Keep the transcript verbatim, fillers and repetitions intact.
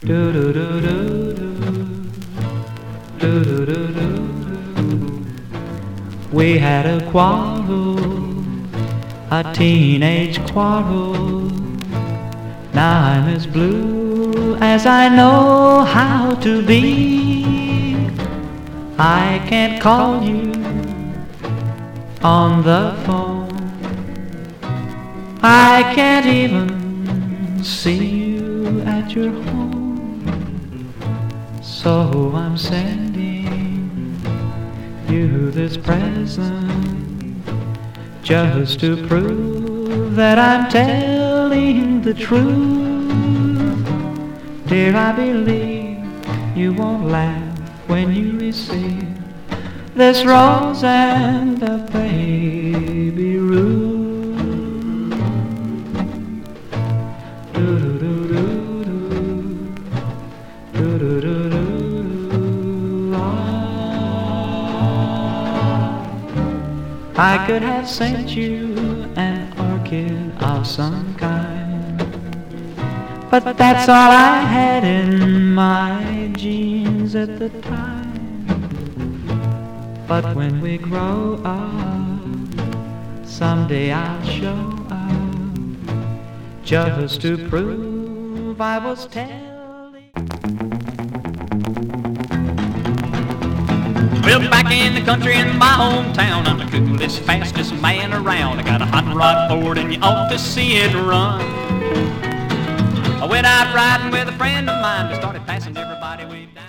Do do do do do do do do do. We had a quarrel, a teenage quarrel. Now I'm as blue as I know how to be. I can't call you on the phone. I can't even see you at your home. So I'm sending you this present just to prove that I'm telling the truth. Dear, I believe you won't laugh when you receive this rose and a baby Ruth. I could have sent you an orchid of some kind, but that's all I had in my jeans at the time. But when we grow up, someday I'll show up just to prove I was telling. Well, back in the country in my hometown, I'm the coolest, fastest man around. I got a hot rod Ford and you ought to see it run. I went out riding with a friend of mine, we started passing everybody way down.